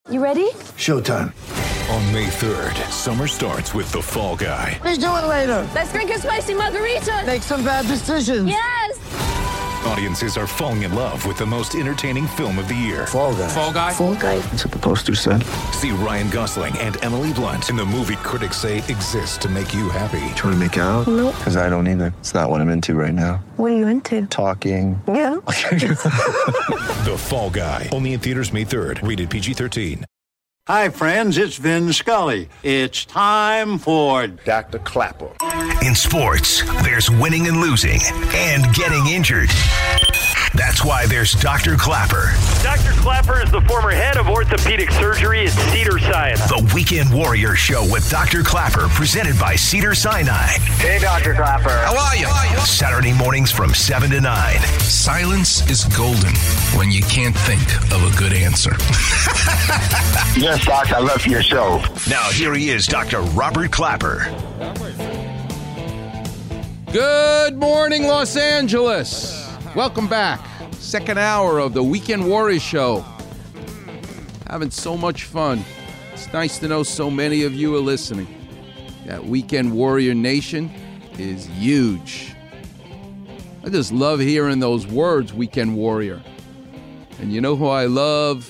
You ready? Showtime. On May 3rd, summer starts with The Fall Guy. Let's do it later. Let's drink a spicy margarita. Make some bad decisions. Yes! Audiences are falling in love with the most entertaining film of the year. Fall Guy. Fall Guy? Fall guy. That's what the poster said. See Ryan Gosling and Emily Blunt in the movie critics say exists to make you happy. Trying to make it out? Nope. Because I don't either. It's not what I'm into right now. What are you into? Talking. Yeah. The Fall Guy. Only in theaters May 3rd. Rated PG-13. Hi, friends. It's Vin Scully. It's time for Dr. Clapper. In sports, there's winning and losing and getting injured. That's why there's Dr. Clapper. Dr. Clapper is the former head of orthopedic surgery at Cedars-Sinai. The Weekend Warrior Show with Dr. Clapper, presented by Cedars-Sinai. Hey, Dr. Clapper. How are you? Saturday mornings from 7 to 9. Silence is golden when you can't think of a good answer. Yes, Doc, I love your show. Now here he is, Dr. Robert Clapper. Good morning, Los Angeles. Welcome back. Second hour of the Weekend Warrior Show. Having so much fun. It's nice to know so many of you are listening. That Weekend Warrior Nation is huge. I just love hearing those words, Weekend Warrior. And you know who I love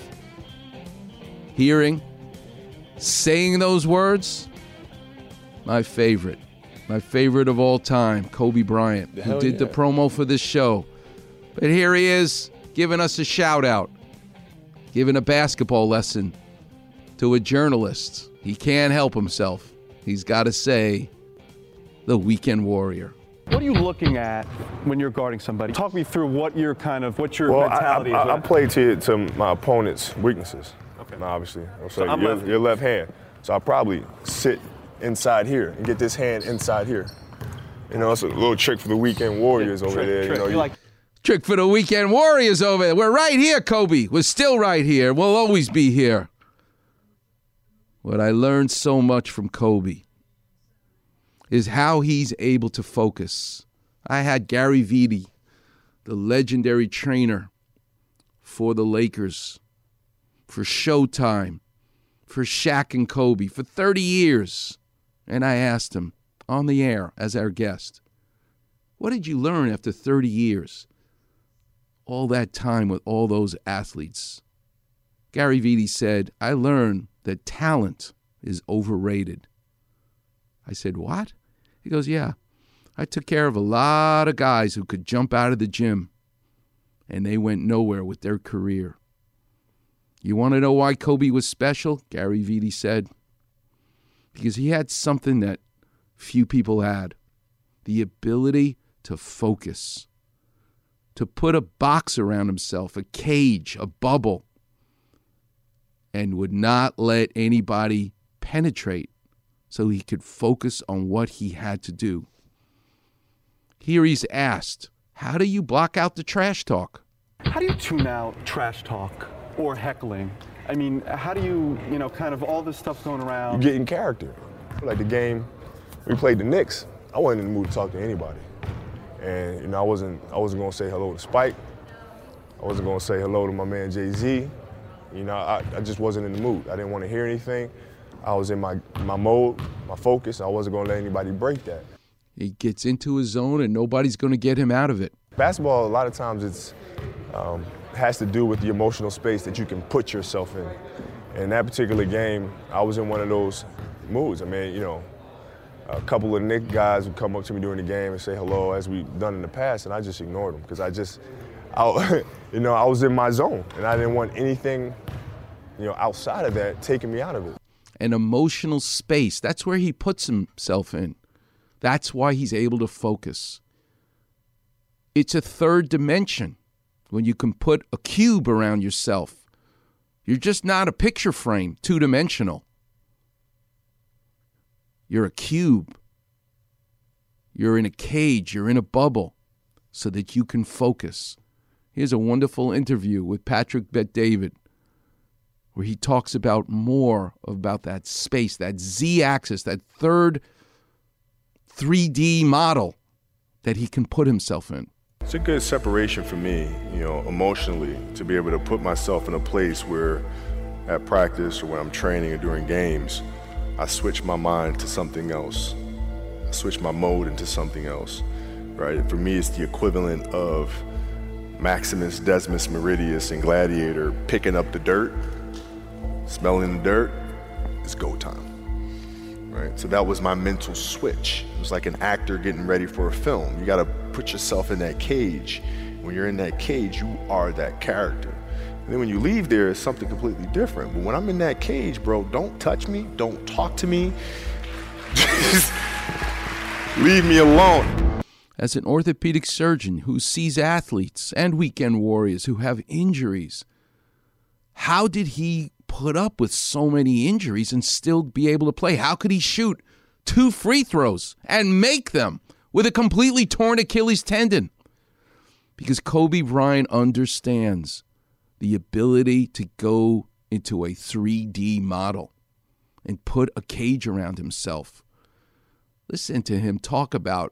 hearing, saying those words? My favorite of all time, Kobe Bryant, who did the promo for this show. But here he is, giving us a shout-out, giving a basketball lesson to a journalist. He can't help himself. He's got to say, the Weekend Warrior. What are you looking at when you're guarding somebody? Talk me through what your mentality is. I play to my opponent's weaknesses, obviously. So your left hand. So I probably sit inside here and get this hand inside here. You know, it's a little trick for the Weekend Warriors over there. Trick. You know, Trick for the Weekend Warriors over there. We're right here, Kobe. We're still right here. We'll always be here. What I learned so much from Kobe is how he's able to focus. I had Gary Vitti, the legendary trainer for the Lakers, for Showtime, for Shaq and Kobe, for 30 years. And I asked him on the air as our guest, what did you learn after 30 years? All that time with all those athletes. Gary Vitti said, I learned that talent is overrated. I said, what? He goes, yeah, I took care of a lot of guys who could jump out of the gym, and they went nowhere with their career. You want to know why Kobe was special? Gary Vitti said, because he had something that few people had, the ability to focus, to put a box around himself, a cage, a bubble, and would not let anybody penetrate so he could focus on what he had to do. Here he's asked, how do you block out the trash talk? How do you tune out trash talk or heckling? I mean, how do you, kind of all this stuff going around? you get in character. Like the game, we played the Knicks. I wasn't in the mood to talk to anybody. And, I wasn't going to say hello to Spike. I wasn't going to say hello to my man Jay-Z. I just wasn't in the mood. I didn't want to hear anything. I was in my mode, my focus. I wasn't going to let anybody break that. He gets into his zone and nobody's going to get him out of it. Basketball, a lot of times it's has to do with the emotional space that you can put yourself in. In that particular game, I was in one of those moods. I mean, a couple of Knicks guys would come up to me during the game and say hello, as we've done in the past, and I just ignored them because I was in my zone, and I didn't want anything, outside of that taking me out of it. An emotional space, that's where he puts himself in. That's why he's able to focus. It's a third dimension when you can put a cube around yourself. You're just not a picture frame, two-dimensional. You're a cube. You're in a cage. You're in a bubble so that you can focus. Here's a wonderful interview with Patrick Bet-David where he talks about more about that space, that Z-axis, that third 3D model that he can put himself in. It's a good separation for me, emotionally, to be able to put myself in a place where at practice or when I'm training or during games, I switch my mind to something else. I switch my mode into something else, right? For me, it's the equivalent of Maximus Decimus Meridius in Gladiator picking up the dirt, smelling the dirt. It's go time, right? So that was my mental switch. It was like an actor getting ready for a film. You gotta put yourself in that cage. When you're in that cage, you are that character. And then when you leave there, it's something completely different. But when I'm in that cage, bro, don't touch me, don't talk to me. Just leave me alone. As an orthopedic surgeon who sees athletes and weekend warriors who have injuries, how did he put up with so many injuries and still be able to play? How could he shoot 2 free throws and make them with a completely torn Achilles tendon? Because Kobe Bryant understands the ability to go into a 3D model and put a cage around himself. Listen to him talk about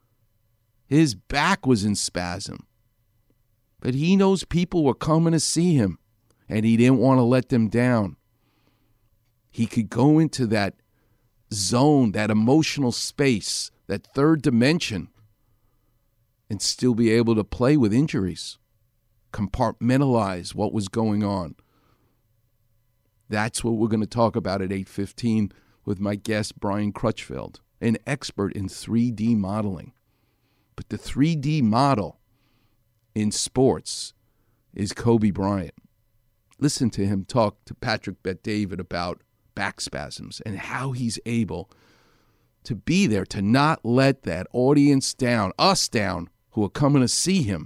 his back was in spasm, but he knows people were coming to see him, and he didn't want to let them down. He could go into that zone, that emotional space, that third dimension, and still be able to play with injuries, compartmentalize what was going on. That's what we're going to talk about at 8:15 with my guest, Brian Crutchfield, an expert in 3D modeling. But the 3D model in sports is Kobe Bryant. Listen to him talk to Patrick Bet-David about back spasms and how he's able to be there, to not let that audience down, us down, who are coming to see him.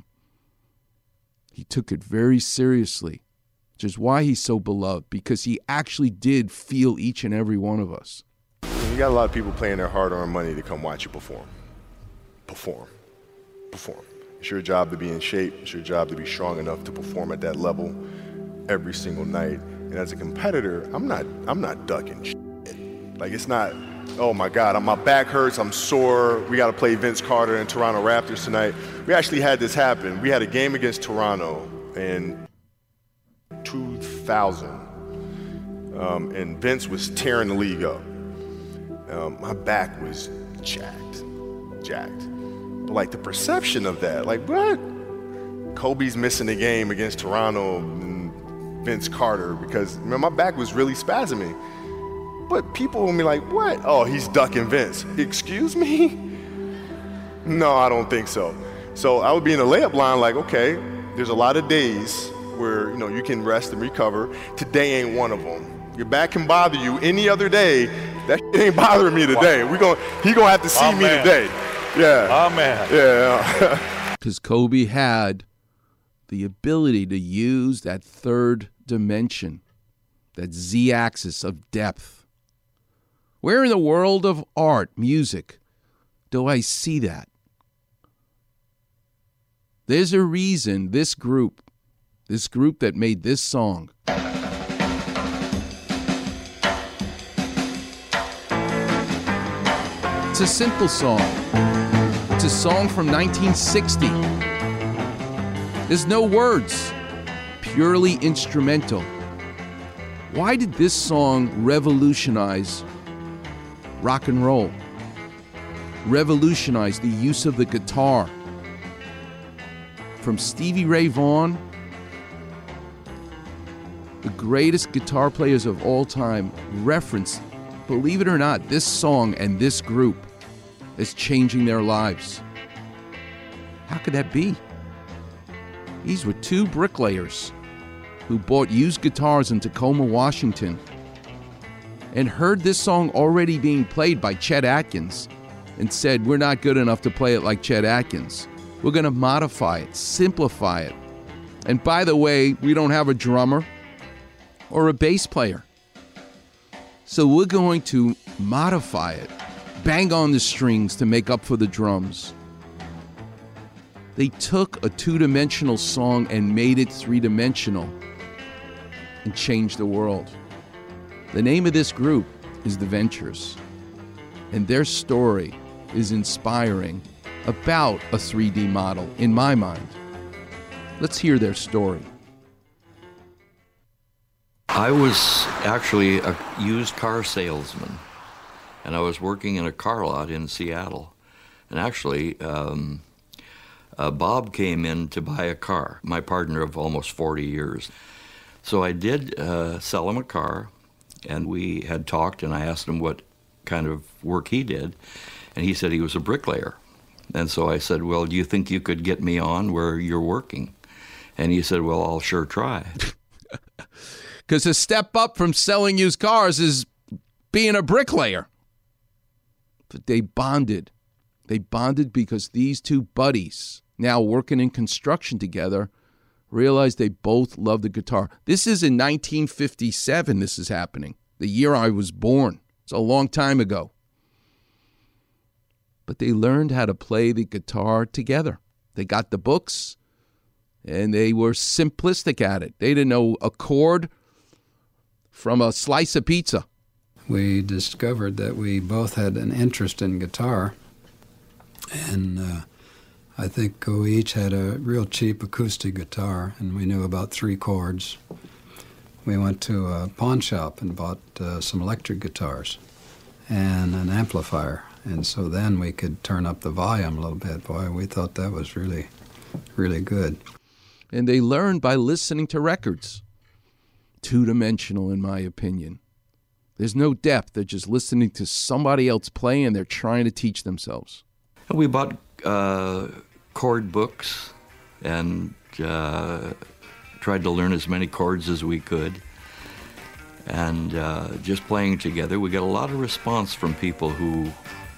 He took it very seriously, which is why he's so beloved, because he actually did feel each and every one of us. You got a lot of people paying their hard-earned money to come watch you perform. Perform. It's your job to be in shape. It's your job to be strong enough to perform at that level every single night. And as a competitor, I'm not ducking shit. Like, it's not, oh my God, my back hurts, I'm sore, we got to play Vince Carter and Toronto Raptors tonight. We actually had this happen. We had a game against Toronto in 2000, and Vince was tearing the league up. My back was jacked. But like the perception of that, like what? Kobe's missing the game against Toronto and Vince Carter because my back was really spasming. But people will be like, what? Oh, he's ducking Vince. Excuse me? No, I don't think so. So I would be in the layup line like, okay, there's a lot of days where you can rest and recover. Today ain't one of them. Your back can bother you any other day. That shit ain't bothering me today. He gonna have to see me today. Yeah. Oh, man. Yeah. Because Kobe had the ability to use that third dimension, that Z-axis of depth. Where in the world of art, music, do I see that? There's a reason this group that made this song, it's a simple song. It's a song from 1960. There's no words, purely instrumental. Why did this song revolutionize rock and roll? Revolutionize the use of the guitar. From Stevie Ray Vaughan, the greatest guitar players of all time, referenced, believe it or not, this song and this group is changing their lives. How could that be? These were 2 bricklayers who bought used guitars in Tacoma, Washington, and heard this song already being played by Chet Atkins and said, we're not good enough to play it like Chet Atkins. We're going to modify it, simplify it. And by the way, we don't have a drummer or a bass player. So we're going to modify it, bang on the strings to make up for the drums. They took a 2-dimensional song and made it 3-dimensional and changed the world. The name of this group is The Ventures, and their story is inspiring about a 3D model in my mind. Let's hear their story. I was actually a used car salesman, and I was working in a car lot in Seattle. And actually, Bob came in to buy a car, my partner of almost 40 years. So I did sell him a car, and we had talked, and I asked him what kind of work he did, and he said he was a bricklayer. And so I said, well, do you think you could get me on where you're working? And he said, well, I'll sure try. Because a step up from selling used cars is being a bricklayer. But they bonded. They bonded because these two buddies, now working in construction together, realized they both loved the guitar. This is in 1957 this is happening, the year I was born. It's a long time ago. But they learned how to play the guitar together. They got the books, and they were simplistic at it. They didn't know a chord from a slice of pizza. We discovered that we both had an interest in guitar, and I think we each had a real cheap acoustic guitar, and we knew about 3 chords. We went to a pawn shop and bought some electric guitars and an amplifier, and so then we could turn up the volume a little bit. Boy, we thought that was really, really good. And they learned by listening to records. Two-dimensional, in my opinion. There's no depth. They're just listening to somebody else play, and they're trying to teach themselves. We bought chord books and tried to learn as many chords as we could. And just playing together, we got a lot of response from people who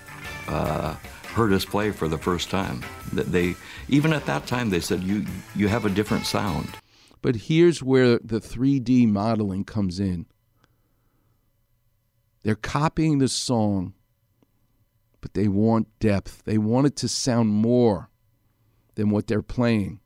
heard us play for the first time. That they, even at that time, they said, you have a different sound. But here's where the 3D modeling comes in. They're copying the song, but they want depth. They want it to sound more than what they're playing.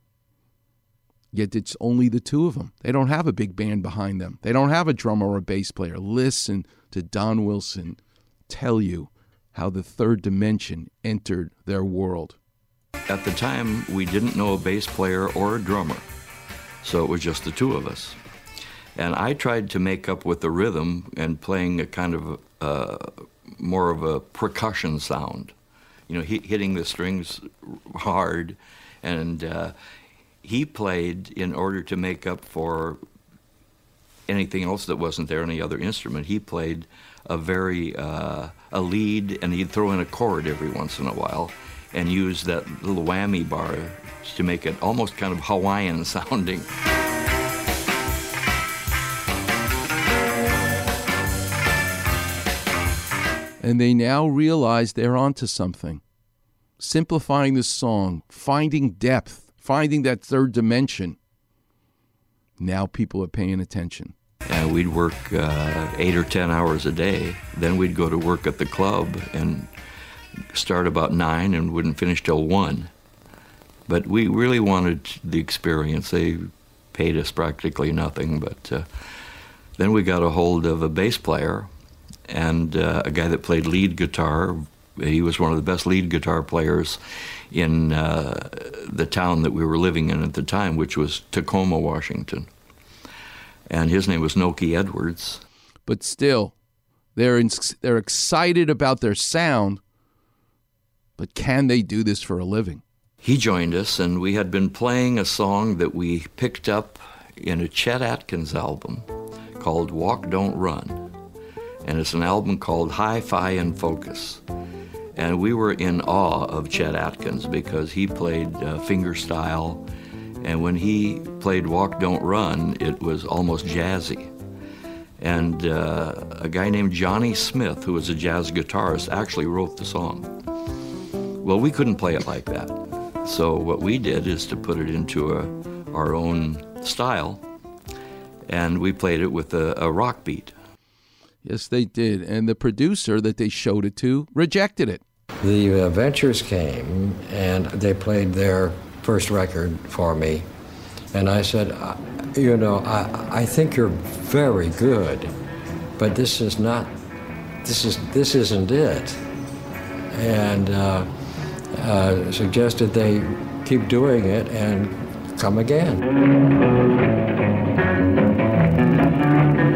Yet it's only the two of them. They don't have a big band behind them. They don't have a drummer or a bass player. Listen to Don Wilson tell you how the third dimension entered their world. At the time, we didn't know a bass player or a drummer, so it was just the two of us. And I tried to make up with the rhythm and playing a kind of more of a percussion sound, you know, hitting the strings hard. And he played, in order to make up for anything else that wasn't there, any other instrument, he played a lead, and he'd throw in a chord every once in a while and use that little whammy bar to make it almost kind of Hawaiian sounding. And they now realize they're onto something. Simplifying the song, finding depth, finding that third dimension. Now people are paying attention. And we'd work 8 or 10 hours a day. Then we'd go to work at the club and start about 9 and wouldn't finish till 1. But we really wanted the experience. They paid us practically nothing. But then we got a hold of a bass player and a guy that played lead guitar. He was one of the best lead guitar players in the town that we were living in at the time, which was Tacoma, Washington. And his name was Noki Edwards. But still, they're excited about their sound, but can they do this for a living? He joined us, and we had been playing a song that we picked up in a Chet Atkins album called Walk, Don't Run. And it's an album called Hi-Fi and Focus. And we were in awe of Chet Atkins because he played fingerstyle. And when he played Walk, Don't Run, it was almost jazzy. And a guy named Johnny Smith, who was a jazz guitarist, actually wrote the song. Well, we couldn't play it like that. So what we did is to put it into our own style, and we played it with a rock beat. Yes, they did. And the producer that they showed it to rejected it. The Ventures came, and they played their first record for me. And I said, you know, I think you're very good, but this isn't it. And suggested they keep doing it and come again.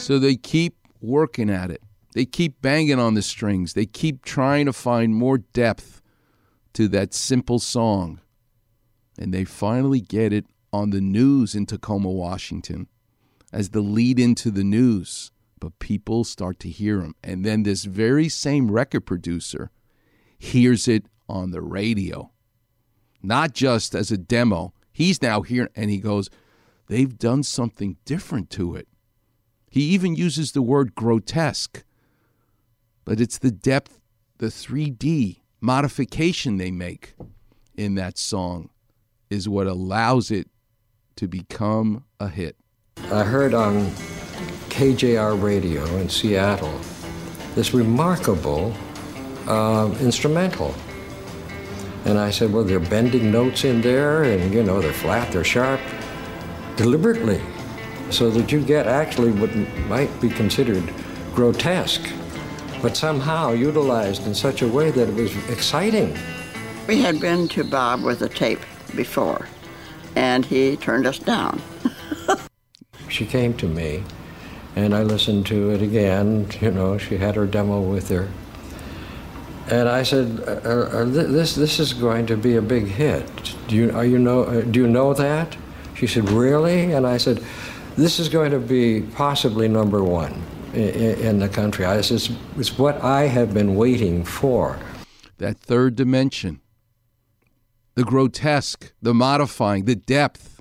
So they keep working at it. They keep banging on the strings. They keep trying to find more depth to that simple song. And they finally get it on the news in Tacoma, Washington, as the lead into the news. But people start to hear him. And then this very same record producer hears it on the radio. Not just as a demo. He's now hearing, and he goes, they've done something different to it. He even uses the word grotesque. But it's the depth, the 3D modification they make in that song is what allows it to become a hit. I heard on KJR radio in Seattle this remarkable instrumental. And I said, well, they're bending notes in there, and, they're flat, they're sharp, deliberately, so that you get actually what might be considered grotesque, but somehow utilized in such a way that it was exciting. We had been to Bob with a tape before, and he turned us down. She came to me, and I listened to it again. She had her demo with her. And I said, this is going to be a big hit. Do you know that? She said, really? And I said, this is going to be possibly number one in the country. I said, it's what I have been waiting for. That third dimension, the grotesque, the modifying, the depth.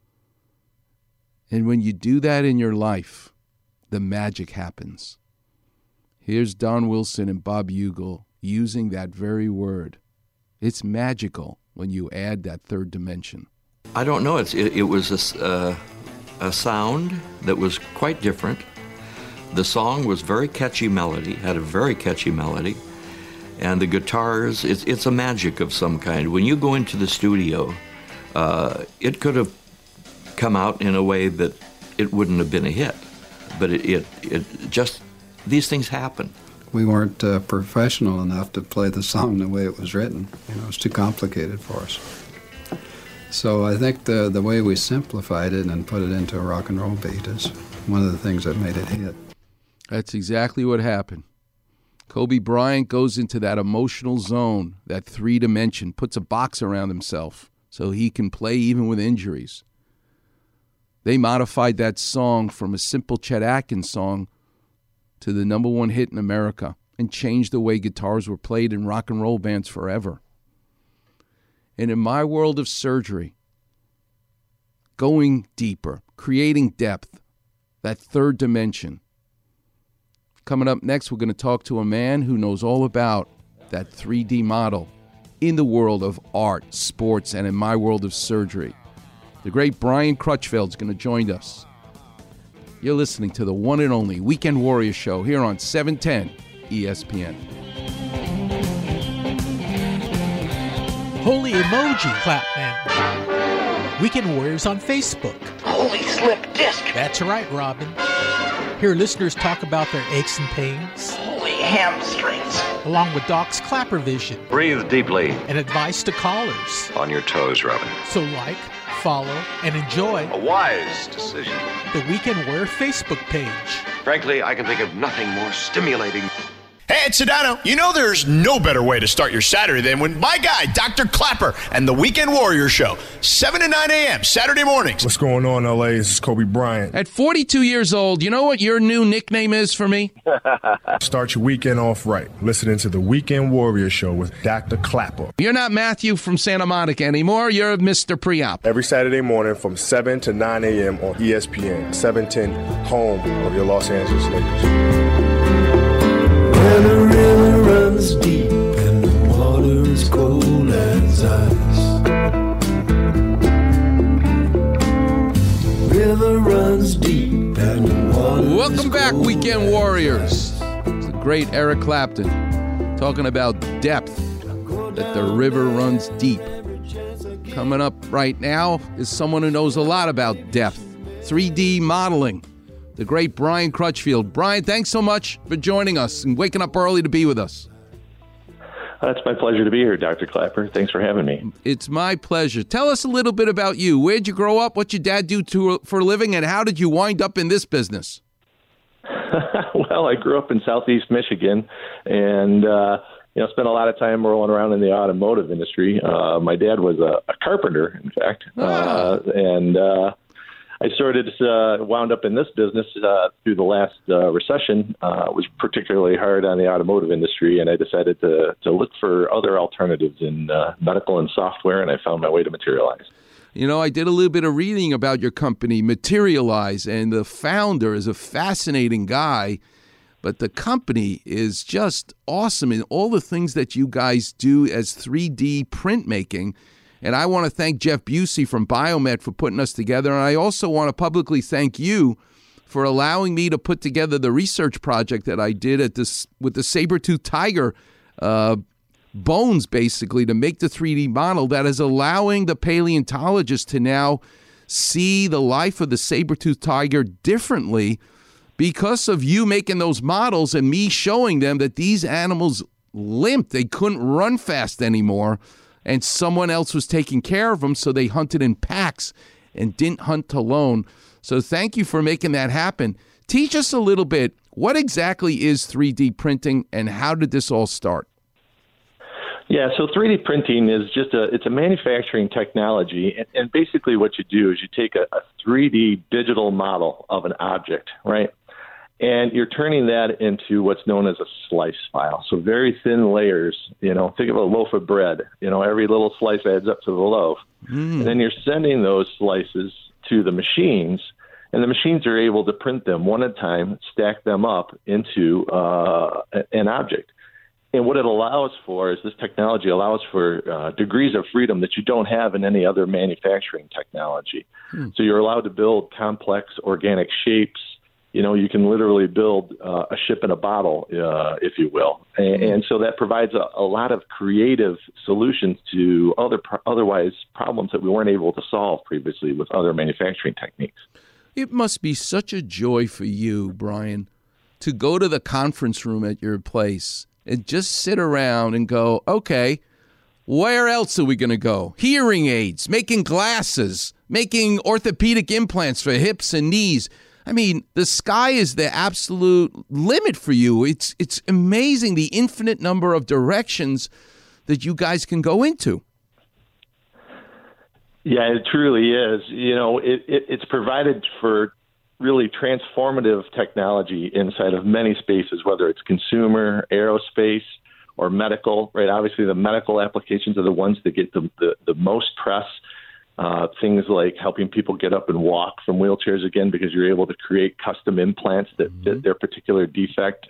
And when you do that in your life, the magic happens. Here's Don Wilson and Bob Ugle using that very word. It's magical when you add that third dimension. I don't know. It was a sound that was quite different. The song was very catchy melody, had a very catchy melody. And the guitars, it's a magic of some kind. When you go into the studio, it could have come out in a way that it wouldn't have been a hit. But it just, these things happen. We weren't professional enough to play the song the way it was written. It was too complicated for us. So I think the way we simplified it and put it into a rock and roll beat is one of the things that made it hit. That's exactly what happened. Kobe Bryant goes into that emotional zone, that 3D, puts a box around himself so he can play even with injuries. They modified that song from a simple Chet Atkins song to the number one hit in America and changed the way guitars were played in rock and roll bands forever. And in my world of surgery, going deeper, creating depth, that third dimension. Coming up next, we're going to talk to a man who knows all about that 3D model in the world of art, sports, and in my world of surgery. The great Brian Crutchfield is going to join us. You're listening to the one and only Weekend Warrior Show here on 710 ESPN. Holy emoji clap man. Weekend Warriors on Facebook. Holy slip disc. That's right, Robin. Hear listeners talk about their aches and pains. Holy hamstrings. Along with Doc's Clapper Vision. Breathe deeply. And advice to callers. On your toes, Robin. So like, follow, and enjoy a wise decision. The Weekend Warrior Facebook page. Frankly, I can think of nothing more stimulating. Hey, it's Sedano. You know there's no better way to start your Saturday than when my guy, Dr. Clapper, and the Weekend Warrior Show, 7 to 9 a.m. Saturday mornings. What's going on, LA? This is Kobe Bryant. At 42 years old, you know what your new nickname is for me? Start your weekend off right. Listening to the Weekend Warrior Show with Dr. Clapper. You're not Matthew from Santa Monica anymore. You're Mr. Pre-Op. Every Saturday morning from 7 to 9 a.m. on ESPN, 710, home of your Los Angeles Lakers. Where the river runs deep and the water is cold as ice. River runs deep and the water Welcome back, Weekend Warriors. It's the great Eric Clapton talking about depth, that the river runs deep. Coming up right now is someone who knows a lot about depth, 3D modeling. The great Brian Crutchfield. Brian, thanks so much for joining us and waking up early to be with us. It's my pleasure to be here, Dr. Clapper. Thanks for having me. It's my pleasure. Tell us a little bit about you. Where'd you grow up? What'd your dad do for a living? And how did you wind up in this business? Well, I grew up in Southeast Michigan, and spent a lot of time rolling around in the automotive industry. My dad was a carpenter, in fact, and I sort of wound up in this business through the last recession. Was particularly hard on the automotive industry, and I decided to look for other alternatives in medical and software, and I found my way to Materialize. I did a little bit of reading about your company, Materialize, and the founder is a fascinating guy, but the company is just awesome in all the things that you guys do as 3D printmaking. And I want to thank Jeff Busey from Biomet for putting us together. And I also want to publicly thank you for allowing me to put together the research project that I did with the saber-toothed tiger bones, basically, to make the 3D model that is allowing the paleontologist to now see the life of the saber-toothed tiger differently because of you making those models and me showing them that these animals limped. They couldn't run fast anymore, and someone else was taking care of them, so they hunted in packs and didn't hunt alone. So thank you for making that happen. Teach us a little bit, what exactly is 3D printing and how did this all start? Yeah, so 3D printing is it's a manufacturing technology, and basically what you do is you take a 3D digital model of an object, right? And you're turning that into what's known as a slice file. So very thin layers, think of a loaf of bread. Every little slice adds up to the loaf. And then you're sending those slices to the machines, and the machines are able to print them one at a time, stack them up into an object. And what it allows for is this technology allows for degrees of freedom that you don't have in any other manufacturing technology. So you're allowed to build complex organic shapes. You can literally build a ship in a bottle, if you will. And so that provides a lot of creative solutions to otherwise problems that we weren't able to solve previously with other manufacturing techniques. It must be such a joy for you, Brian, to go to the conference room at your place and just sit around and go, okay, where else are we going to go? Hearing aids, making glasses, making orthopedic implants for hips and knees. I mean, the sky is the absolute limit for you. It's amazing the infinite number of directions that you guys can go into. Yeah, it truly is. It's provided for really transformative technology inside of many spaces, whether it's consumer, aerospace, or medical, right? Obviously, the medical applications are the ones that get the most press. Things like helping people get up and walk from wheelchairs again because you're able to create custom implants that fit their particular defect,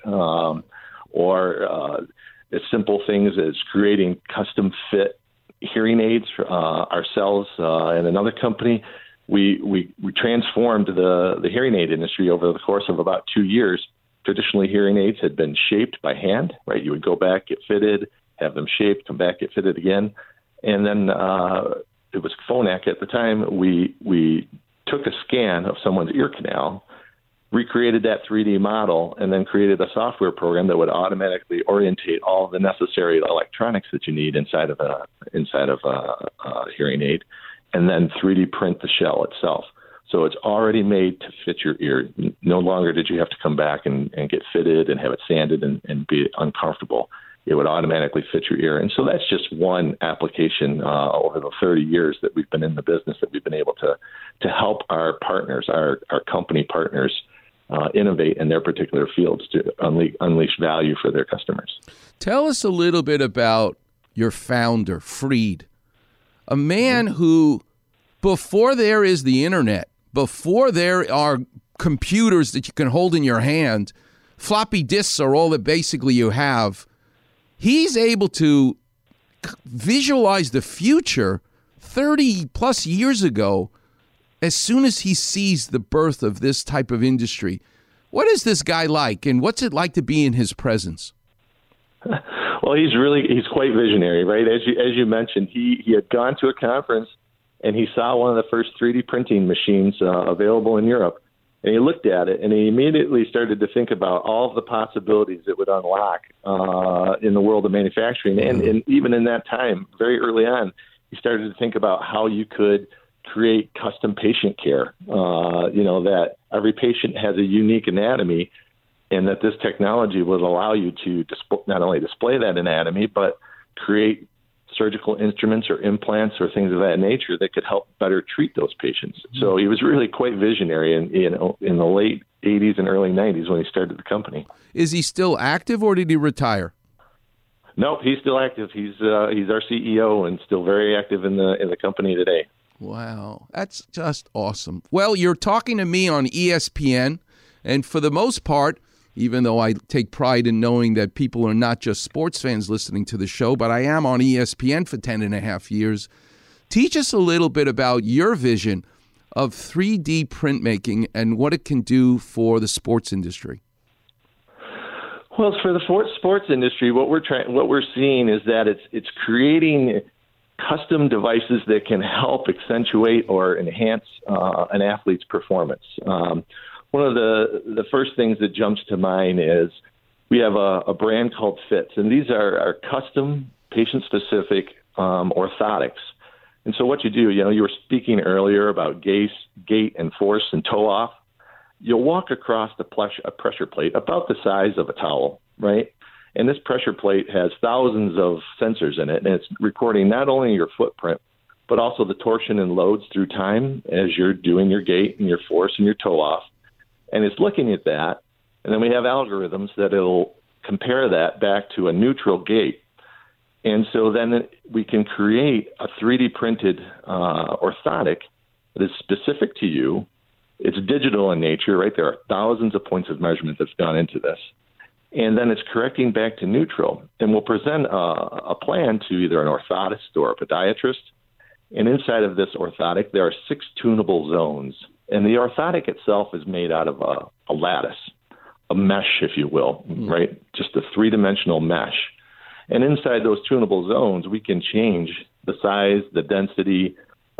or as simple things as creating custom fit hearing aids ourselves and another company. We transformed the hearing aid industry over the course of about 2 years. Traditionally, hearing aids had been shaped by hand, right? You would go back, get fitted, have them shaped, come back, get fitted again. And then it was Phonak at the time. We took a scan of someone's ear canal, recreated that 3D model, and then created a software program that would automatically orientate all the necessary electronics that you need inside of a hearing aid, and then 3D print the shell itself. So it's already made to fit your ear. No longer did you have to come back and get fitted and have it sanded and be uncomfortable. It would automatically fit your ear. And so that's just one application over the 30 years that we've been in the business that we've been able to help our partners, our company partners, innovate in their particular fields to unleash value for their customers. Tell us a little bit about your founder, Freed, a man who, before there is the internet, before there are computers that you can hold in your hand, floppy disks are all that basically you have. He's able to visualize the future 30 plus years ago as soon as he sees the birth of this type of industry. What is this guy like, and what's it like to be in his presence? Well, he's quite visionary, right? As you mentioned, he had gone to a conference and he saw one of the first 3D printing machines available in Europe. And he looked at it, and he immediately started to think about all of the possibilities it would unlock in the world of manufacturing. And even in that time, very early on, he started to think about how you could create custom patient care, that every patient has a unique anatomy, and that this technology would allow you to not only display that anatomy, but create surgical instruments or implants or things of that nature that could help better treat those patients. So he was really quite visionary in the late 80s and early 90s when he started the company. Is he still active, or did he retire? Nope, he's still active. He's our CEO and still very active in the company today. Wow, that's just awesome. Well, you're talking to me on ESPN, and for the most part, even though I take pride in knowing that people are not just sports fans listening to the show, but I am on ESPN for 10 and a half years. Teach us a little bit about your vision of 3D printmaking and what it can do for the sports industry. Well, for the sports industry, what we're seeing is that it's creating custom devices that can help accentuate or enhance an athlete's performance. One of the first things that jumps to mind is we have a brand called Fits, and these are custom, patient-specific orthotics. And so what you do, you were speaking earlier about gait and force and toe off. You'll walk across a pressure plate about the size of a towel, right? And this pressure plate has thousands of sensors in it, and it's recording not only your footprint, but also the torsion and loads through time as you're doing your gait and your force and your toe off. And it's looking at that, and then we have algorithms that it'll compare that back to a neutral gait. And so then we can create a 3D printed orthotic that is specific to you. It's digital in nature, right? There are thousands of points of measurement that's gone into this. And then it's correcting back to neutral. And we'll present a plan to either an orthotist or a podiatrist. And inside of this orthotic, there are 6 tunable zones. And the orthotic itself is made out of a lattice, a mesh, if you will, right? Just a 3-dimensional mesh. And inside those tunable zones, we can change the size, the density,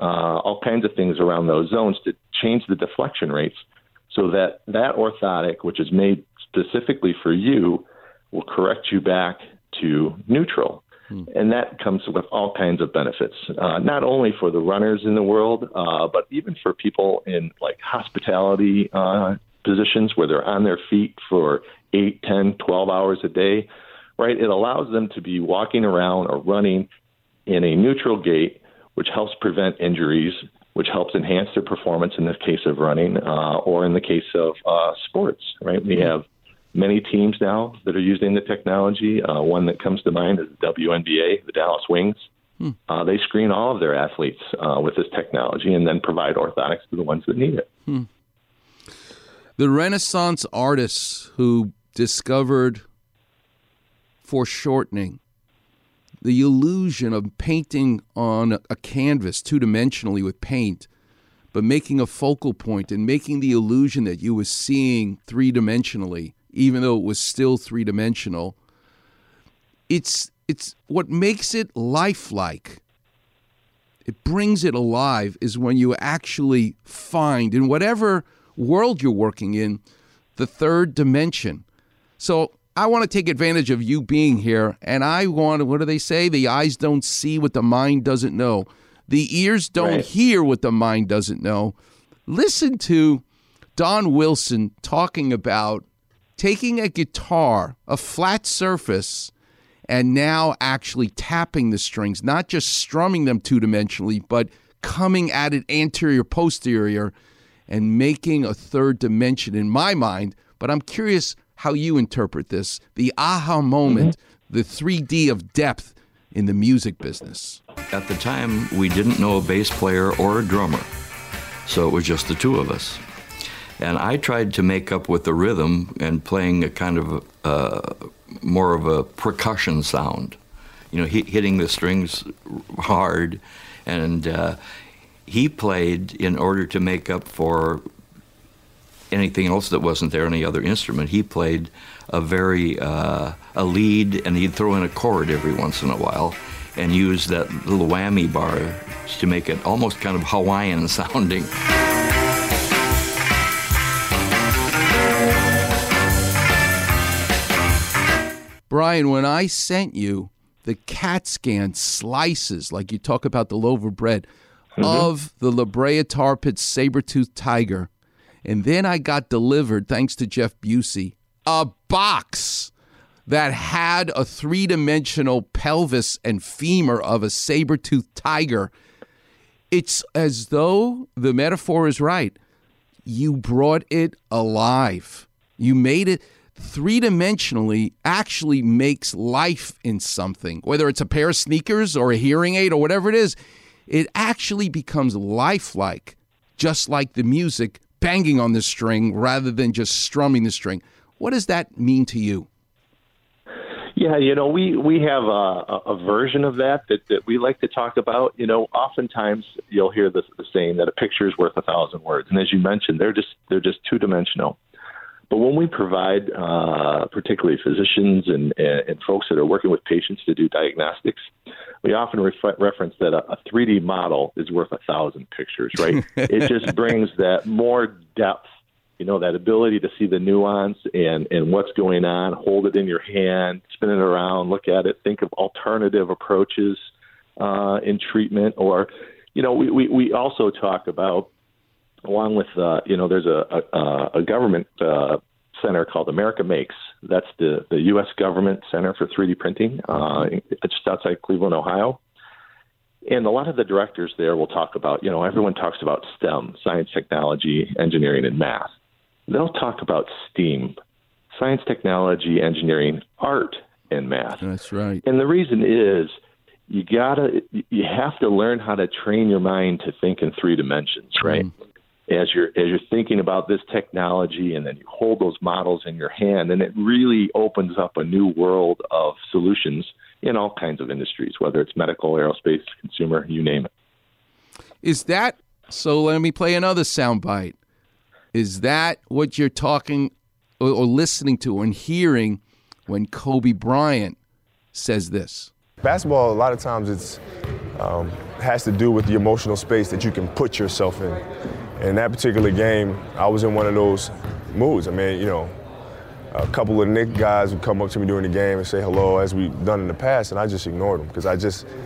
all kinds of things around those zones to change the deflection rates so that orthotic, which is made specifically for you, will correct you back to neutral. And that comes with all kinds of benefits, not only for the runners in the world, but even for people in like hospitality positions where they're on their feet for 8, 10, 12 hours a day, right? It allows them to be walking around or running in a neutral gait, which helps prevent injuries, which helps enhance their performance in the case of running or in the case of sports, right? We have many teams now that are using the technology. One that comes to mind is the WNBA, the Dallas Wings. They screen all of their athletes with this technology and then provide orthotics to the ones that need it. The Renaissance artists who discovered foreshortening, the illusion of painting on a canvas 2-dimensionally with paint, but making a focal point and making the illusion that you were seeing 3-dimensionally, even though it was still 3-dimensional. It's what makes it lifelike. It brings it alive is when you actually find, in whatever world you're working in, the third dimension. So I want to take advantage of you being here, and I want to, what do they say? The eyes don't see what the mind doesn't know. The ears don't hear what the mind doesn't know. Listen to Don Wilson talking about taking a guitar, a flat surface, and now actually tapping the strings, not just strumming them 2-dimensionally, but coming at it anterior, posterior, and making a third dimension in my mind. But I'm curious how you interpret this, the aha moment, the 3D of depth in the music business. At the time, we didn't know a bass player or a drummer, so it was just the two of us. And I tried to make up with the rhythm and playing a kind of more of a percussion sound, hitting the strings hard. And he played, in order to make up for anything else that wasn't there, any other instrument, he played a lead, and he'd throw in a chord every once in a while and use that little whammy bar to make it almost kind of Hawaiian sounding. Brian, when I sent you the CAT scan slices, like you talk about the loaf of bread, of the La Brea Tar Pit saber-toothed tiger, and then I got delivered, thanks to Jeff Busey, a box that had a three-dimensional pelvis and femur of a saber-toothed tiger. It's as though the metaphor is right. You brought it alive. You made it three-dimensionally, actually makes life in something. Whether it's a pair of sneakers or a hearing aid or whatever it is, it actually becomes lifelike, just like the music banging on the string rather than just strumming the string. What does that mean to you? Yeah, we have a version of that we like to talk about. Oftentimes you'll hear the saying that a picture is worth 1,000 words, and as you mentioned, they're just two-dimensional. But when we provide, particularly physicians and folks that are working with patients to do diagnostics, we often reference that a 3D model is worth 1,000 pictures, right? It just brings that more depth, that ability to see the nuance and what's going on, hold it in your hand, spin it around, look at it, think of alternative approaches in treatment. Or, we also talk about, along with, there's a government center called America Makes. That's the U.S. government center for 3D printing, just outside Cleveland, Ohio. And a lot of the directors there will talk about, everyone talks about STEM, science, technology, engineering, and math. They'll talk about STEAM, science, technology, engineering, art, and math. That's right. And the reason is you have to learn how to train your mind to think in three dimensions, right? As you're thinking about this technology, and then you hold those models in your hand, and it really opens up a new world of solutions in all kinds of industries, whether it's medical, aerospace, consumer, you name it. Is that, so let me play another soundbite. Is that what you're talking or listening to and hearing when Kobe Bryant says this? Basketball, a lot of times it's has to do with the emotional space that you can put yourself in. In that particular game, I was in one of those moods. I mean, a couple of Knicks guys would come up to me during the game and say hello, as we've done in the past, and I just ignored them because I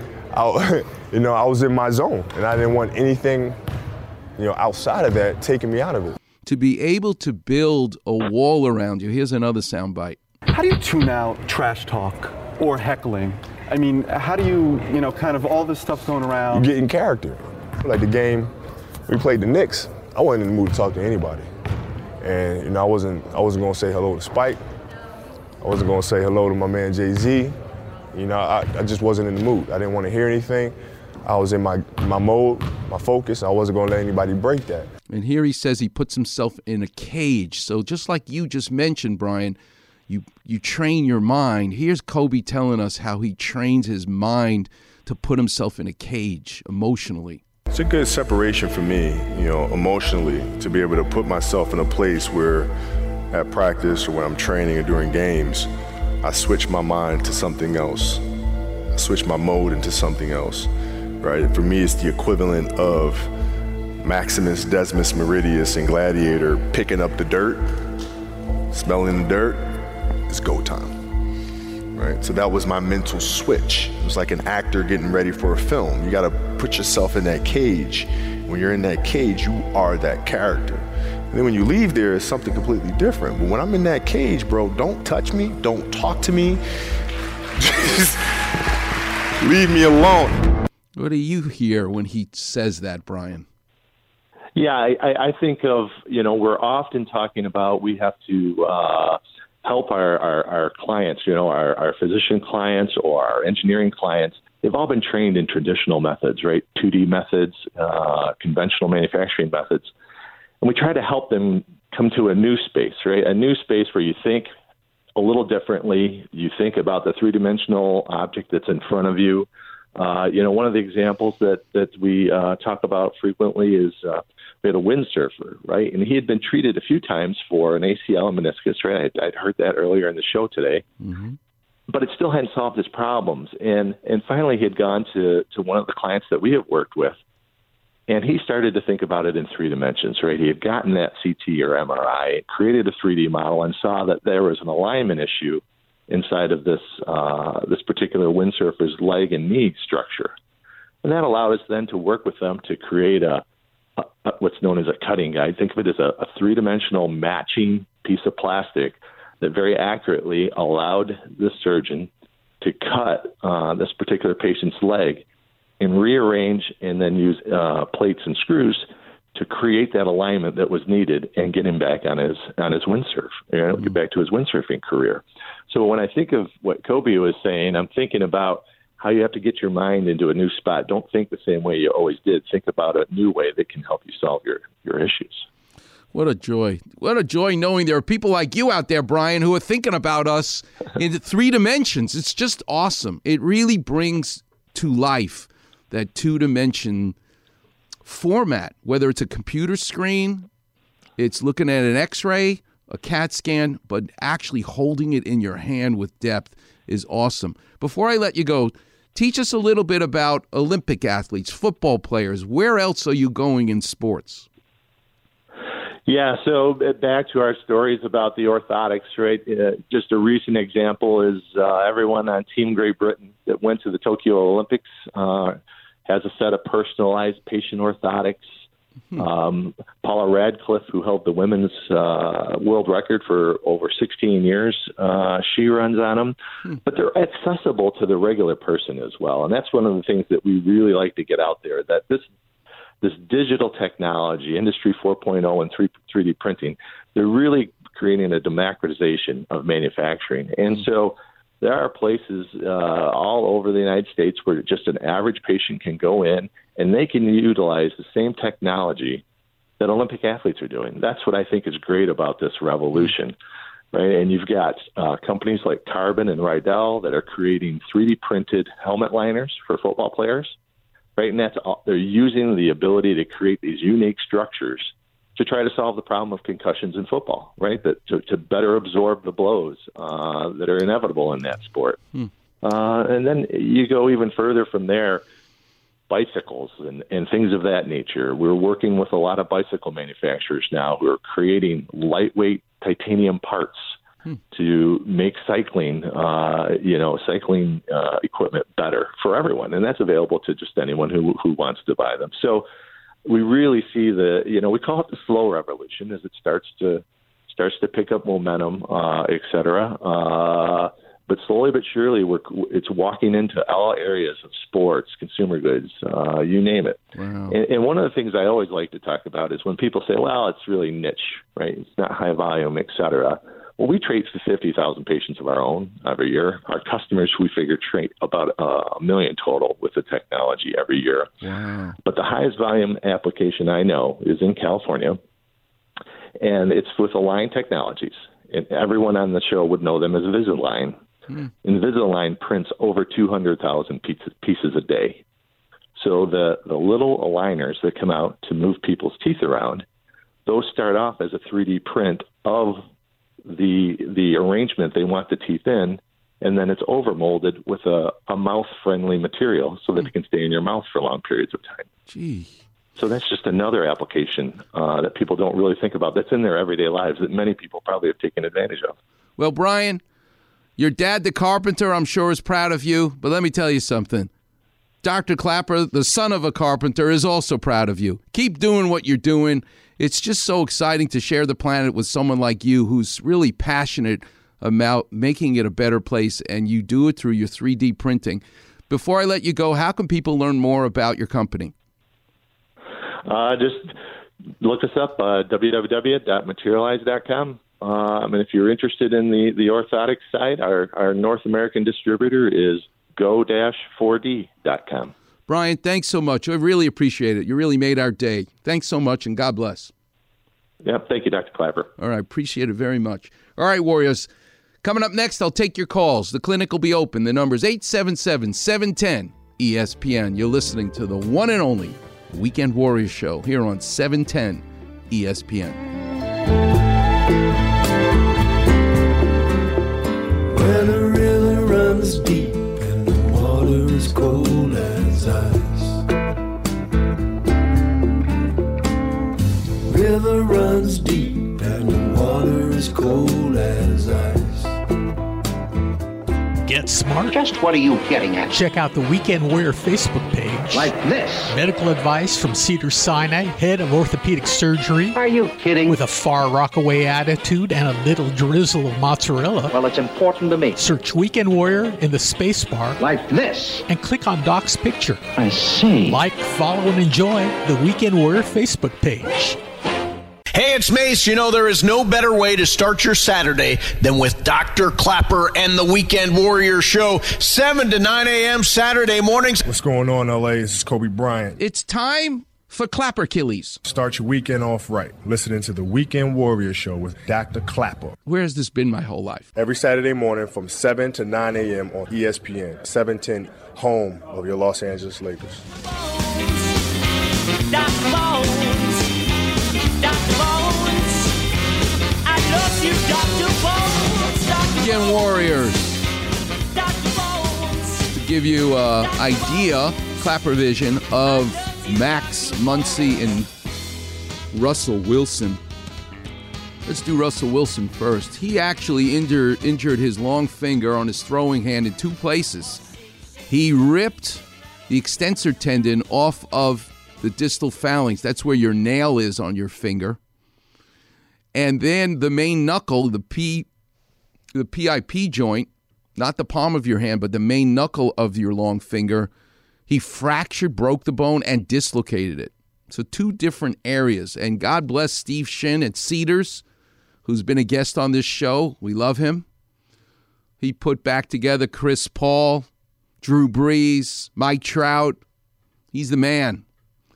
was in my zone, and I didn't want anything, outside of that taking me out of it. To be able to build a wall around you, here's another soundbite. How do you tune out trash talk or heckling? I mean, how do you, kind of all this stuff going around? You get in character. Like the game we played the Knicks, I wasn't in the mood to talk to anybody. And, I wasn't going to say hello to Spike. I wasn't going to say hello to my man Jay-Z. I just wasn't in the mood. I didn't want to hear anything. I was in my mode, my focus. I wasn't going to let anybody break that. And here he says he puts himself in a cage. So just like you just mentioned, Brian, you train your mind. Here's Kobe telling us how he trains his mind to put himself in a cage emotionally. It's a good separation for me, emotionally, to be able to put myself in a place where at practice or when I'm training or during games, I switch my mind to something else. I switch my mode into something else, right? For me, it's the equivalent of Maximus Decimus Meridius in Gladiator picking up the dirt, smelling the dirt. It's go time, right? So that was my mental switch. It was like an actor getting ready for a film. You got to put yourself in that cage. When you're in that cage, you are that character. And then when you leave there, it's something completely different. But when I'm in that cage, bro, don't touch me, don't talk to me. Just leave me alone. What do you hear when he says that, Brian? Yeah, I think of, we're often talking about we have to help our clients, our physician clients or our engineering clients. They've all been trained in traditional methods, right? 2D methods, conventional manufacturing methods. And we try to help them come to a new space, right? A new space where you think a little differently. You think about the three-dimensional object that's in front of you. One of the examples that we talk about frequently is we had a windsurfer, right? And he had been treated a few times for an ACL and meniscus, right? I'd heard that earlier in the show today. Mm-hmm. But it still hadn't solved his problems. And finally he had gone to one of the clients that we have worked with, and he started to think about it in three dimensions, right? He had gotten that CT or MRI, created a 3D model, and saw that there was an alignment issue inside of this particular windsurfer's leg and knee structure. And that allowed us then to work with them to create what's known as a cutting guide. Think of it as a three-dimensional matching piece of plastic that very accurately allowed the surgeon to cut this particular patient's leg and rearrange and then use plates and screws to create that alignment that was needed and get him back on his windsurf, get back to his windsurfing career. So when I think of what Kobe was saying, I'm thinking about how you have to get your mind into a new spot. Don't think the same way you always did. Think about a new way that can help you solve your issues. What a joy. What a joy knowing there are people like you out there, Brian, who are thinking about us in 3 dimensions. It's just awesome. It really brings to life that 2-dimension format, whether it's a computer screen, it's looking at an X-ray, a CAT scan, but actually holding it in your hand with depth is awesome. Before I let you go, teach us a little bit about Olympic athletes, football players. Where else are you going in sports? Yeah, so back to our stories about the orthotics, right? Just a recent example is everyone on Team Great Britain that went to the Tokyo Olympics has a set of personalized patient orthotics. Paula Radcliffe, who held the women's world record for over 16 years, she runs on them. But they're accessible to the regular person as well. And that's one of the things that we really like to get out there, that this digital technology, Industry 4.0 and 3D printing, they're really creating a democratization of manufacturing. And so there are places all over the United States where just an average patient can go in and they can utilize the same technology that Olympic athletes are doing. That's what I think is great about this revolution, right? And you've got companies like Carbon and Rydell that are creating 3D printed helmet liners for football players. Right, and they're using the ability to create these unique structures to try to solve the problem of concussions in football, right? To better absorb the blows that are inevitable in that sport. And then you go even further from there, bicycles and things of that nature. We're working with a lot of bicycle manufacturers now who are creating lightweight titanium parts to make cycling equipment better for everyone. And that's available to just anyone who wants to buy them. So we really see we call it the slow revolution as it starts to pick up momentum, et cetera. But slowly but surely, it's walking into all areas of sports, consumer goods, you name it. Wow. And one of the things I always like to talk about is when people say, well, it's really niche, right? It's not high volume, et cetera. Well, we treat 50,000 patients of our own every year. Our customers, we figure, treat about 1 million total with the technology every year. Wow. But the highest volume application I know is in California, and it's with Align Technologies. And everyone on the show would know them as Invisalign. Invisalign prints over 200,000 pieces a day. So the little aligners that come out to move people's teeth around, those start off as a 3D print of the arrangement they want the teeth in, and then it's overmolded with a mouth-friendly material so that it can stay in your mouth for long periods of time. Gee. So that's just another application that people don't really think about that's in their everyday lives that many people probably have taken advantage of. Well, Brian, your dad, the carpenter, I'm sure is proud of you, but let me tell you something. Dr. Klapper, the son of a carpenter, is also proud of you. Keep doing what you're doing. It's just so exciting to share the planet with someone like you who's really passionate about making it a better place, and you do it through your 3D printing. Before I let you go, how can people learn more about your company? Just look us up, www.materialize.com. And if you're interested in the orthotics side, our North American distributor is go-4d.com. Brian, thanks so much. I really appreciate it. You really made our day. Thanks so much, and God bless. Yep, thank you, Dr. Klapper. All right, appreciate it very much. All right, Warriors. Coming up next, I'll take your calls. The clinic will be open. The number is 877-710-ESPN. You're listening to the one and only Weekend Warriors Show here on 710 ESPN. When a river runs deep and the water is cold as ice. River runs deep and the water is cold as ice. Get that smart? Just what are you getting at? Check out the Weekend Warrior Facebook page. Like this. Medical advice from Cedars-Sinai, head of orthopedic surgery. Are you kidding? With a far rockaway attitude and a little drizzle of mozzarella. Well, it's important to me. Search Weekend Warrior in the space bar. Like this. And click on Doc's picture. I see. Like, follow, and enjoy the Weekend Warrior Facebook page. Hey, it's Mace. You know, there is no better way to start your Saturday than with Dr. Clapper and the Weekend Warrior Show, 7 to 9 a.m. Saturday mornings. What's going on, LA? This is Kobe Bryant. It's time for Clapper Achilles. Start your weekend off right. Listening to the Weekend Warrior Show with Dr. Clapper. Where has this been my whole life? Every Saturday morning from 7 to 9 a.m. on ESPN, 710, home of your Los Angeles Lakers. Dr. Bones. Dr. Bones. I love you, Dr. Bones. Dr. Weekend Warriors. Dr. Bones. To give you an idea, Clapper vision of Max Muncy and Russell Wilson. Let's do Russell Wilson first. He actually injured his long finger on his throwing hand in two places. He ripped the extensor tendon off of the distal phalanx. That's where your nail is on your finger. And then the main knuckle, the PIP joint, not the palm of your hand, but the main knuckle of your long finger, he fractured, broke the bone, and dislocated it. So two different areas. And God bless Steve Shin at Cedars, who's been a guest on this show. We love him. He put back together Chris Paul, Drew Brees, Mike Trout. He's the man.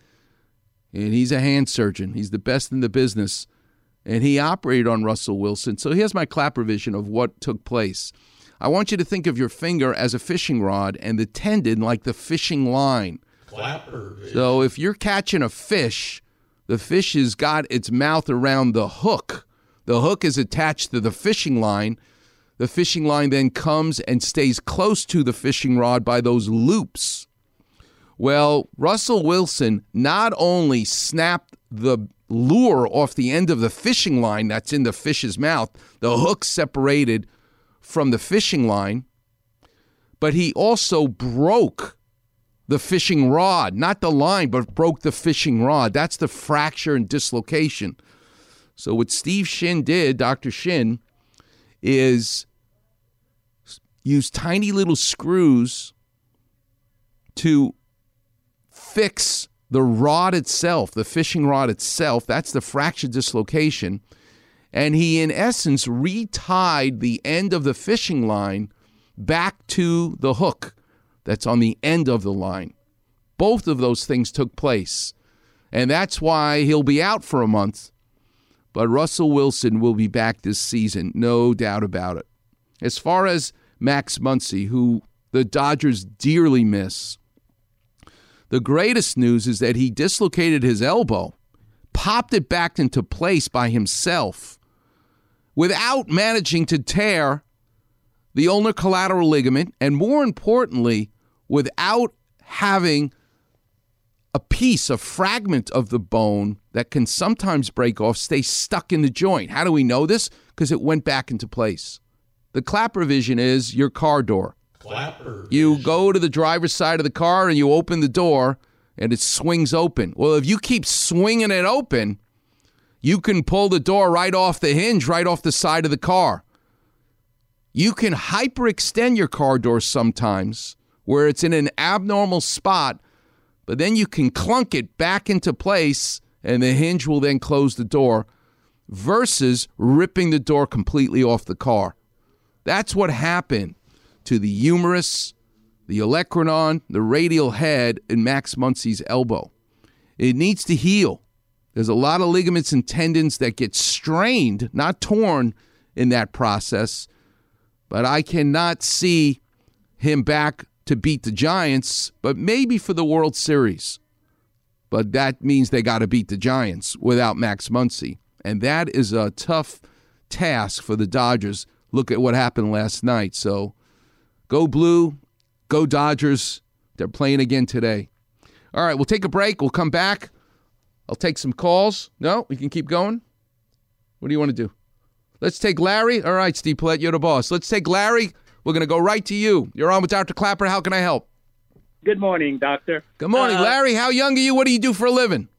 And he's a hand surgeon. He's the best in the business. And he operated on Russell Wilson. So here's my Clapper vision of what took place. I want you to think of your finger as a fishing rod and the tendon like the fishing line. Clapper vision. So if you're catching a fish, the fish has got its mouth around the hook. The hook is attached to the fishing line. The fishing line then comes and stays close to the fishing rod by those loops. Well, Russell Wilson not only snapped the lure off the end of the fishing line that's in the fish's mouth, the hook separated from the fishing line, but he also broke the fishing rod, not the line, but broke the fishing rod. That's the fracture and dislocation. So what Steve Shin did, Dr. Shin, is use tiny little screws to fix the rod itself, the fishing rod itself. That's the fracture dislocation. And he, in essence, retied the end of the fishing line back to the hook that's on the end of the line. Both of those things took place. And that's why he'll be out for a month. But Russell Wilson will be back this season, no doubt about it. As far as Max Muncy, who the Dodgers dearly miss, the greatest news is that he dislocated his elbow, popped it back into place by himself without managing to tear the ulnar collateral ligament, and more importantly, without having a fragment of the bone that can sometimes break off, stay stuck in the joint. How do we know this? Because it went back into place. The Clapper vision is your car door. Clapper. You go to the driver's side of the car and you open the door and it swings open. Well, if you keep swinging it open, you can pull the door right off the hinge, right off the side of the car. You can hyperextend your car door sometimes where it's in an abnormal spot, but then you can clunk it back into place and the hinge will then close the door versus ripping the door completely off the car. That's what happened to the humerus, the olecranon, the radial head, and Max Muncy's elbow. It needs to heal. There's a lot of ligaments and tendons that get strained, not torn, in that process. But I cannot see him back to beat the Giants, but maybe for the World Series. But that means they got to beat the Giants without Max Muncy. And that is a tough task for the Dodgers. Look at what happened last night. So go Blue, go Dodgers. They're playing again today. All right, we'll take a break. We'll come back. I'll take some calls. No, we can keep going. What do you want to do? Let's take Larry. All right, Steve Platt, you're the boss. Let's take Larry We're going to go right to you. You're on with Dr. Clapper. How can I help? Good morning, doctor. Good morning, Larry. How young are you? What do you do for a living?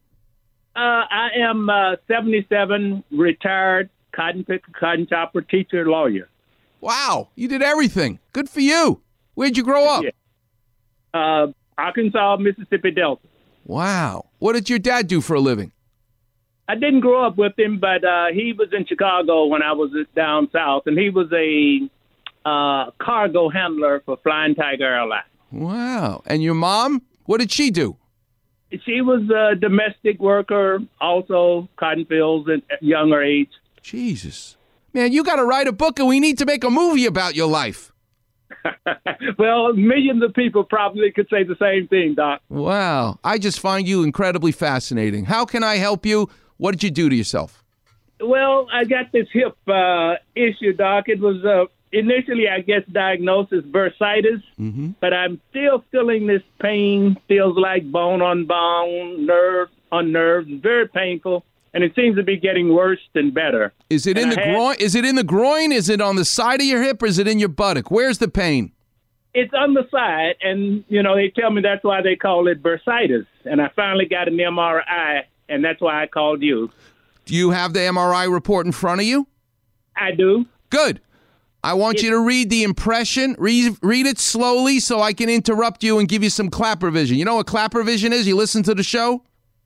I am 77, retired, cotton picker, cotton chopper, teacher, lawyer. Wow, you did everything. Good for you. Where'd you grow up? Yeah. Arkansas, Mississippi Delta. Wow. What did your dad do for a living? I didn't grow up with him, but he was in Chicago when I was down south, and he was a cargo handler for Flying Tiger Airlines. Wow. And your mom? What did she do? She was a domestic worker, also cotton fields at a younger age. Jesus. Man, you got to write a book, and we need to make a movie about your life. Well, millions of people probably could say the same thing, Doc. Wow. I just find you incredibly fascinating. How can I help you? What did you do to yourself? Well, I got this hip issue, Doc. It was initially, I guess, diagnosed as bursitis, but I'm still feeling this pain. Feels like bone on bone, nerve on nerve. Very painful, and it seems to be getting worse than better. Is it in the groin? Is it in the groin? Is it on the side of your hip, or is it in your buttock? Where's the pain? It's on the side, and, they tell me that's why they call it bursitis. And I finally got an MRI, and that's why I called you. Do you have the MRI report in front of you? I do. Good. I want you to read the impression. Read it slowly so I can interrupt you and give you some Clapper vision. You know what Clapper vision is? You listen to the show?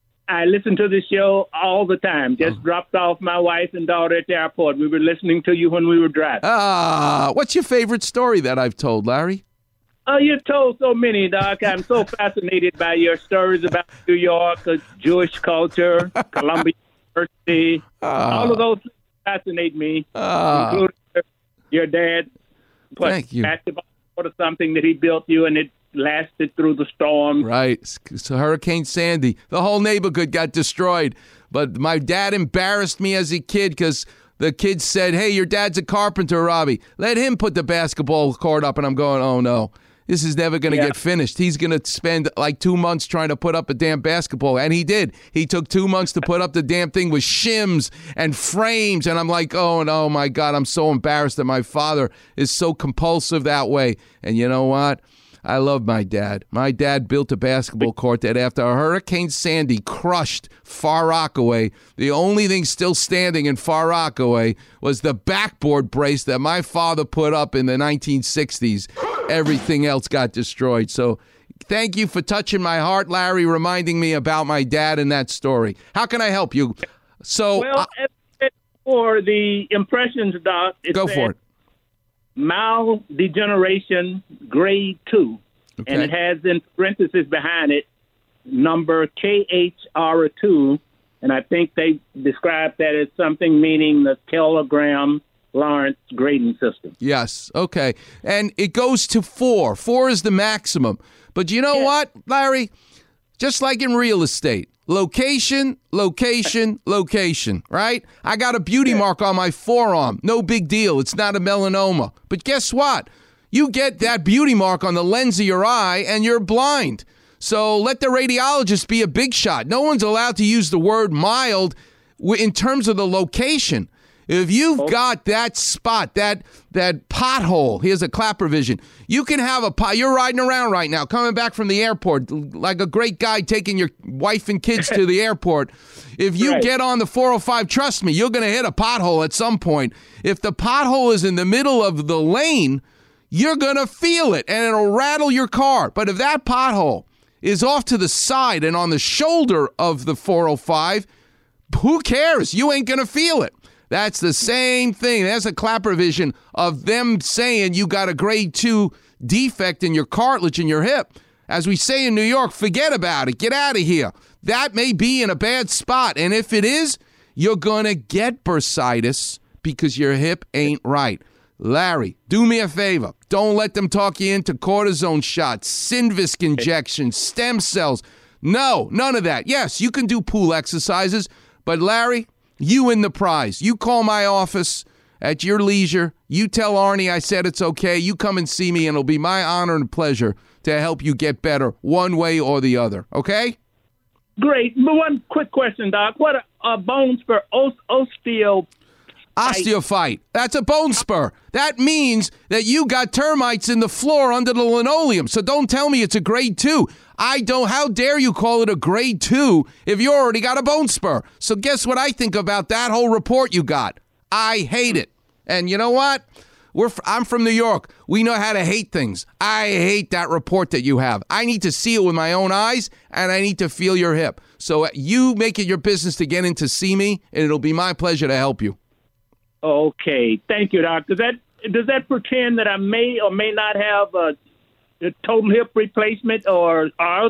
I listen to the show all the time. Just dropped off my wife and daughter at the airport. We were listening to you when we were driving. What's your favorite story that I've told, Larry? You've told so many, Doc. I'm so fascinated by your stories about New York, Jewish culture, Columbia University. All of those things fascinate me, including your dad. Thank you. Basketball court or something that he built you, and it lasted through the storm. Right. So Hurricane Sandy. The whole neighborhood got destroyed. But my dad embarrassed me as a kid because the kids said, hey, your dad's a carpenter, Robbie. Let him put the basketball court up. And I'm going, oh, no. This is never going to get finished. He's going to spend like 2 months trying to put up a damn basketball. And he did. He took 2 months to put up the damn thing with shims and frames. And I'm like, oh, no, my God, I'm so embarrassed that my father is so compulsive that way. And you know what? I love my dad. My dad built a basketball court that after Hurricane Sandy crushed Far Rockaway, the only thing still standing in Far Rockaway was the backboard brace that my father put up in the 1960s. Everything else got destroyed. So thank you for touching my heart, Larry, reminding me about my dad and that story. How can I help you? So, for the impressions, Doc, go for it. Mild degeneration, grade 2, and it has in parentheses behind it number KHR2, and I think they described that as something meaning the Telegram-Lawrence grading system. Yes, okay. And it goes to 4. 4 is the maximum. But you know what, Larry? Just like in real estate, location, location, location, right? I got a beauty mark on my forearm. No big deal. It's not a melanoma. But guess what? You get that beauty mark on the lens of your eye and you're blind. So let the radiologist be a big shot. No one's allowed to use the word mild in terms of the location. If you've got that spot, that pothole, here's a Clapper vision. You can have you're riding around right now, coming back from the airport, like a great guy taking your wife and kids to the airport. If you get on the 405, trust me, you're going to hit a pothole at some point. If the pothole is in the middle of the lane, you're going to feel it, and it'll rattle your car. But if that pothole is off to the side and on the shoulder of the 405, who cares? You ain't going to feel it. That's the same thing. That's a Clapper vision of them saying you got a grade 2 defect in your cartilage in your hip. As we say in New York, forget about it. Get out of here. That may be in a bad spot. And if it is, you're going to get bursitis because your hip ain't right. Larry, do me a favor. Don't let them talk you into cortisone shots, Synvisc injections, stem cells. No, none of that. Yes, you can do pool exercises, but Larry, you win the prize. You call my office at your leisure. You tell Arnie I said it's okay. You come and see me, and it'll be my honor and pleasure to help you get better one way or the other. Okay? Great. But one quick question, Doc. What are bones for osteo? Osteophyte. That's a bone spur. That means that you got termites in the floor under the linoleum. So don't tell me it's a grade 2. How dare you call it a grade 2 if you already got a bone spur? So guess what I think about that whole report you got? I hate it. And you know what? I'm from New York. We know how to hate things. I hate that report that you have. I need to see it with my own eyes, and I need to feel your hip. So you make it your business to get in to see me, and it'll be my pleasure to help you. Okay. Thank you, Doc. Does that pretend that I may or may not have a total hip replacement or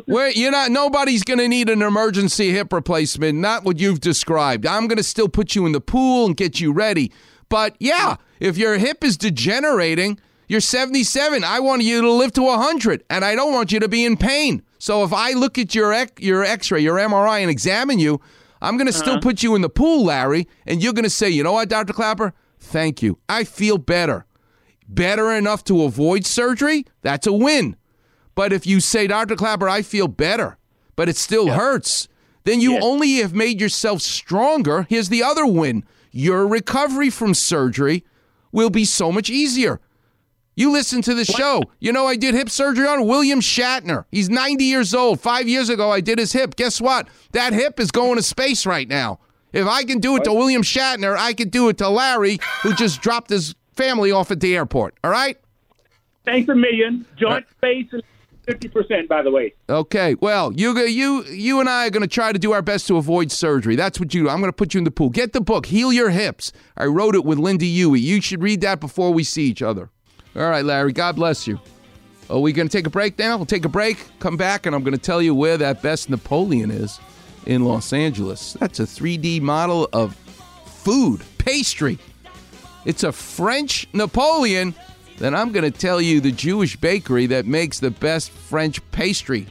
nobody's going to need an emergency hip replacement, not what you've described. I'm going to still put you in the pool and get you ready. But yeah, if your hip is degenerating, you're 77. I want you to live to 100, and I don't want you to be in pain. So if I look at your X-ray, your MRI, and examine you, I'm going to still put you in the pool, Larry, and you're going to say, you know what, Dr. Clapper? Thank you. I feel better. Better enough to avoid surgery? That's a win. But if you say, Dr. Clapper, I feel better, but it still hurts, then you only have made yourself stronger. Here's the other win. Your recovery from surgery will be so much easier. You listen to the show. You know, I did hip surgery on William Shatner. He's 90 years old. 5 years ago, I did his hip. Guess what? That hip is going to space right now. If I can do it to William Shatner, I can do it to Larry, who just dropped his family off at the airport. All right? Thanks a million. Joint space is 50%, by the way. Okay. Well, you and I are going to try to do our best to avoid surgery. That's what you do. I'm going to put you in the pool. Get the book, Heal Your Hips. I wrote it with Linda Huey. You should read that before we see each other. All right, Larry. God bless you. Are we going to take a break now? We'll take a break, come back, and I'm going to tell you where that best Napoleon is in Los Angeles. That's a 3D model of food, pastry. It's a French Napoleon. Then I'm going to tell you the Jewish bakery that makes the best French pastry.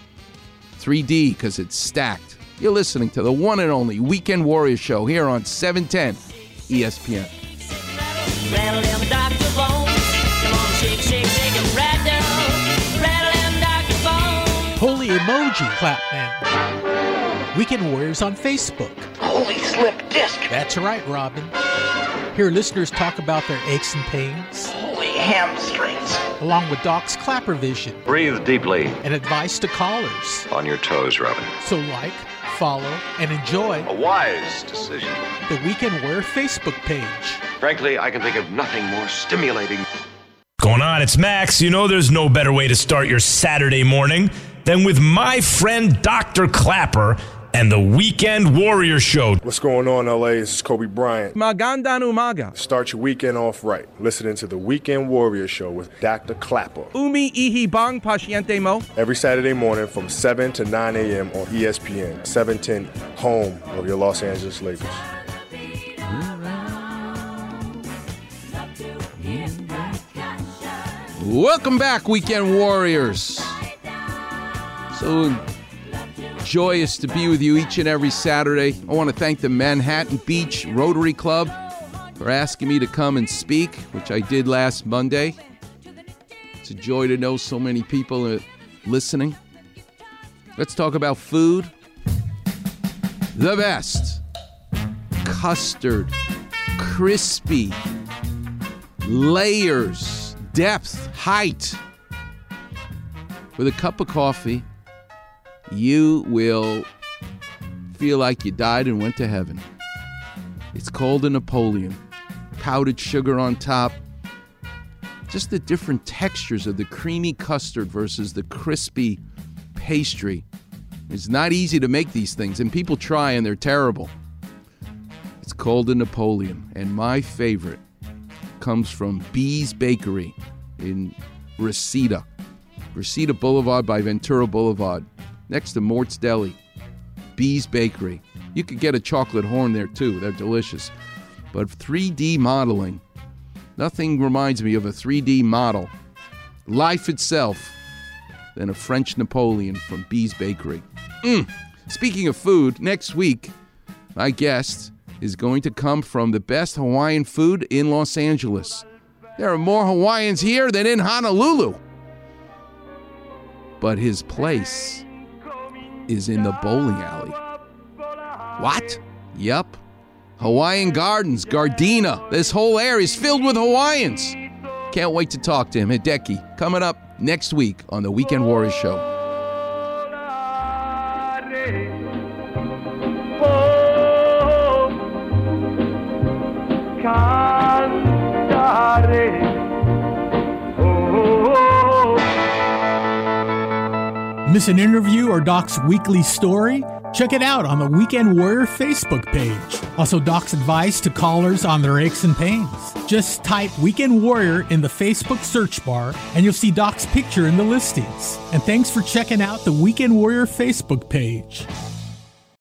3D, because it's stacked. You're listening to the one and only Weekend Warrior Show here on 710 ESPN. Rattle them Dr. Bones. Come on, shake, shake, shake and rattle them Dr. Bones. Holy emoji, Clapman. Weekend Warriors on Facebook. Holy slip disc. That's right, Robin. Hear listeners talk about their aches and pains. Holy hamstrings. Along with Doc's Clapper Vision. Breathe deeply. And advice to callers. On your toes, Robin. So like, follow, and enjoy a wise decision. The Weekend Warrior Facebook page. Frankly, I can think of nothing more stimulating. Going on, it's Max. You know there's no better way to start your Saturday morning than with my friend Dr. Clapper and the Weekend Warrior Show. What's going on, LA? This is Kobe Bryant. Magandang umaga. Start your weekend off right. Listening to the Weekend Warrior Show with Dr. Clapper. Umi ihi bang pasyente mo. Every Saturday morning from 7 to 9 a.m. on ESPN, 710, home of your Los Angeles Lakers. Welcome back, Weekend Warriors. So joyous to be with you each and every Saturday. I want to thank the Manhattan Beach Rotary Club for asking me to come and speak, which I did last Monday. It's a joy to know so many people are listening. Let's talk about food. The best. Custard. Crispy. Layers. Depth. Height. With a cup of coffee, you will feel like you died and went to heaven. It's called a Napoleon. Powdered sugar on top. Just the different textures of the creamy custard versus the crispy pastry. It's not easy to make these things, and people try and they're terrible. It's called a Napoleon, and my favorite comes from Bee's Bakery in Reseda. Reseda Boulevard by Ventura Boulevard. Next to Mort's Deli, Bee's Bakery. You could get a chocolate horn there too. They're delicious. But 3D modeling, nothing reminds me of a 3D model, life itself, than a French Napoleon from Bee's Bakery. Speaking of food, next week, my guest is going to come from the best Hawaiian food in Los Angeles. There are more Hawaiians here than in Honolulu. But his place is in the bowling alley. What? Yep. Hawaiian Gardens, Gardena. This whole area is filled with Hawaiians. Can't wait to talk to him. Hideki, coming up next week on the Weekend Warriors Show. Miss an interview or Doc's weekly story? Check it out on the Weekend Warrior Facebook page. Also, Doc's advice to callers on their aches and pains. Just type Weekend Warrior in the Facebook search bar and you'll see Doc's picture in the listings. And thanks for checking out the Weekend Warrior Facebook page.